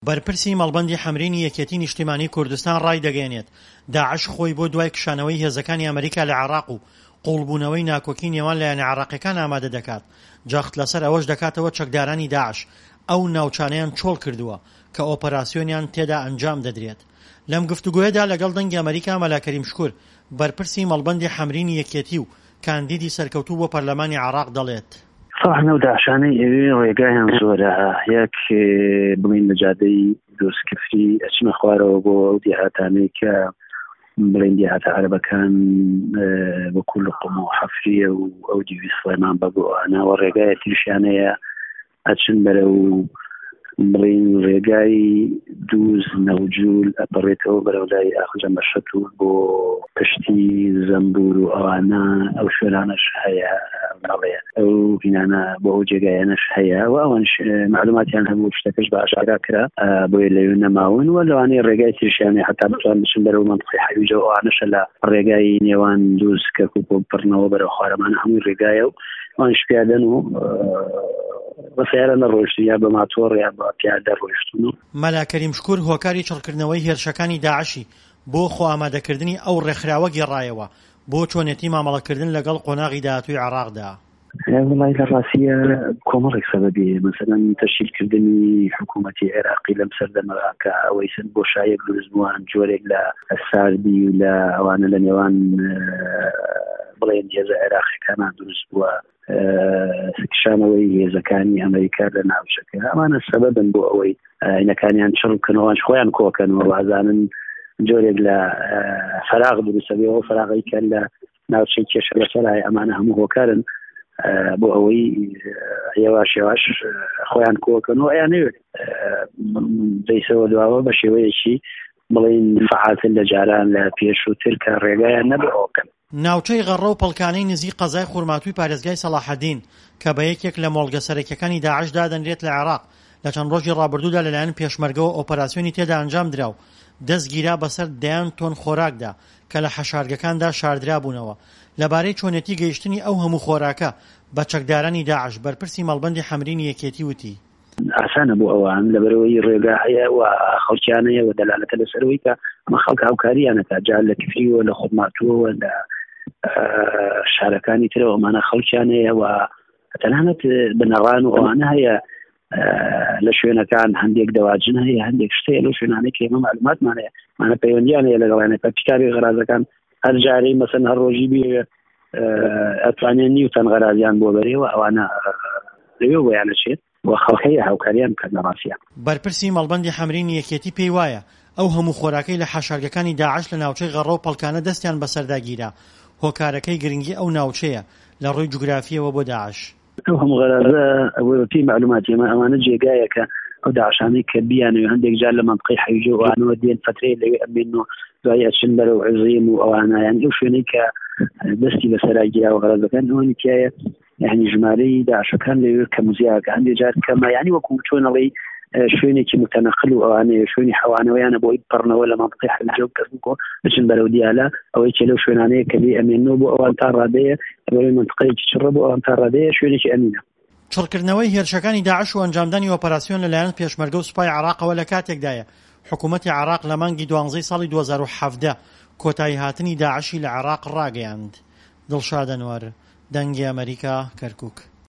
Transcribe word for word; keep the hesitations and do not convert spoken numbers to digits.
بەرپرسی مەڵبەندی حەمرینی یەکێتی نیشتیمانی کوردستان ڕای دەگەێنێت داعش خۆی بۆ دوای کشانەوەی هێزەکانی ئەمریکا لە عێراق و قوڵبوونەوەی ناکۆکی نێوان لایەنە عێراقیەکان ئامادە دەکات. جەخت لەسەر ئەوەش دەکاتەوە چەکدارانی داعش ئەو ناوچانەیان چۆڵ کردووە کە ئۆپەراسیۆنیان تێدا ئەنجام دەدرێت. لەم گفتوگۆیەدا لەگەڵ دەنگی ئەمریکا مەلا کەریم شکوور بەرپرسی مەڵبەندی حەمرینی یەکێتی و کاندیدی سەرکەوتوو بۆ پەرلەمانی عێراق دەڵێت صراحة داعشانەی ئێوێ ڕێگایان زۆرە، یەک بڵین لە جادەی دۆستکردی ئەچمە خوارەوە بۆ ئەو دیهاتانەی کە بڵین دیهاتە عەرەبەکان وەکو لوقم و حەفریە و ئەو دیوی سڵێمان بەگۆ ئەناوە ڕێگایە تریشیانەیە ئەچن بەرە و بڵین ڕێگای دووز نەوجول ئەپەڕێتەوە بەرەو لای ئاخجە مەشەتور بۆ پشتی زەمبور و ئەوانە ئەو شوێنانەش هەیە بەڵێ ئەو بینانە بۆ ئەو جێگایانەش هەیە و ئەوانش معلوماتیان هەبوو شتەکەش بە ئاشکرا کرا بۆیە لەوێ نەماون و لەوانەیە ڕێگای تریشیانەی حتا بتوان بچن بەرەو مەنتیقی حەویجە و ئەوانەشە لە ڕێگای نێوان دووز کەرکووک و پڕنەوە بەرەو خوارەمانە هەمووی ڕێگایە و ئەوانش پیادەن و بەسیارە نەڕۆیشتن یا بە ماتۆڕ یا بە پیادە ڕۆیشتن. مەلا کەریم شکوور هۆکاری چڕکردنەوەی هێرشەکانی داعشی بۆ خۆ ئامادەکردنی ئەو ڕێکخراوە گێڕایەوە بۆ چۆنێتی مامەڵەکردن لەگەڵ قۆناغی داهاتووی عێراقدا. وڵای لە ڕاستیە کۆمەڵێک سەبەبی مەسەلەن تەشکیلکردنی حکوومەتی عێراقی لەم سەردەمەدا کە ئەوەی سن بۆ شایەک دروست بووان جۆرێک لە ساردی و لە ئەوانە لە نێوان بڵێن هێزە عێراقیەکانان دروست بووە کشانەوەی هێزەکانی ئەمریکا لە ناوچەکە ئەمانە سەبەبن بۆ ئەوەی عینەکانیان چڕ بکەنەوەش خۆیان کۆکەنەوە وازانن جۆرێک لە فەراغ دروستە بێ ئەو فەراغی کە لە ناوچەی کێشە لەسەرای ئەمانە هەموو هۆکارن بۆ ئەوەی یەواش یەواش خۆیان کۆکەنەوە ئەیان نەوێت دەیسەوە دواوە بە شێوەیەکی بڵین فعالتر لە جاران لە پێشووتر کە ڕێگایان نەبێ ئەوکەن. ناوچەی غەڕە و پەڵکانەی نزیک قەزای خورماتووی پارێزگای سەلاحەدین کە بە یەکێک لە مۆڵگە سەرەکیەکانی داعش دادەنرێت لە عێراق لە چەند ڕۆژی ڕابردوودا لەلایەن پێشمەرگەوە ئۆپەراسیۆنی تێدا ئەنجام درا و دەستگیرا بەسەر دەیان تۆن خۆراکدا کە لە حەشارگەکاندا شاردرا بوونەوە. لەبارەی چۆنێتی گەیشتنی ئەو هەموو خۆراکە بە چەکدارانی داعش بەرپرسی مەڵبەندی حەمرینی یەکێتی وتی ئاسانە بۆ ئەوان لەبەرەوەی ڕێگا هەیە و خەڵکیانەیە و دەلالەتە لەسەرەوەی کە ئەمە خەڵک هاوکاریانەکە جا لە کفریوە لە خودماتووەوە لە شارەکانی ترەوە ئەمانە خەڵکیانەیە و تەنانەت بنەڕان و ئەوانە هەیە لە شوێنەکان هەندێک دەواجن هەیە هەندێک شتەیە لەو شوێنانەی کە ئێمە معلوماتمانەیە مانە پەیوەندیان هەیە لەگەڵیانە کە پیکاری غەرازەکان هەر جارەی مەسەن هەر ڕۆژی بێ ئەتوانێن نیوتەن غەرازیان بۆ بەرێەوە ئەوانە لەوێ بۆیانەچێت و خەڵکەیە هاوکاریان بکەن لە ڕاستیان. بەرپرسی مەڵبەندی حەمرینی یەکێتی پێی وایە ئەو هەموو خۆراکەی لە حەشارگەکانی داعش لە ناوچەی غەڕە و پەڵکانە دەستیان بەسەرداگیرا هۆکارەکەی گرنگی ئەو ناوچەیە لە ڕووی جوگرافیەوە بۆ داعش. ئەو هەموو غەرازە ئەوەی پێی معلوماتی ئەمە ئەوانە جێگایە کە ئەو داعشانەی کە بیانەوە هەندێک جار لە مەنتیقەی حەویجە و ئەوانەوە دێن فترەیە لەوێ ئەمێن و دوای ئەچن بەرەو عزیم و ئەوانایان ئەو شوێنەی کە دەستی بەسەراگیرا و غەرازەکان ئەوانی تایە یعنی ژمارەی داعشەکان لەوێ کە موزیاکە هەندێک جار کەمە یعنی وەکو چۆنەڵی شوێنێکی متەنەقل و ئەوانەیە شوێنی حەوانەوەیانە بۆی پڕنەوە لە مەنتیقەی حەویجە و کەرکووک بچن بەرەو دیالە ئەوەی کە لەو شوێنانەیە کە بێ ئەمێنەوە بۆ ئەوان تا ڕادەیە بەرەوەی مەنتیقەیەکی چڕە بۆ ئەوان تا ڕادەیە شوێنێکی ئەمینە. چڕکردنەوەی هێرشەکانی داعش و ئەنجامدانی ئۆپەراسیۆن لەلایەن پێشمەرگە و سوپای عێراقەوە لە کاتێکدایە حکوومەتی عێراق لە مانگی دوانزەی ساڵی دوو هەزار و حەڤدە کۆتایی هاتنی داعشی لە عێراق ڕاگەیاند. دڵشاد ئەنوەر، دەنگی ئەمریکا، کەرکووک.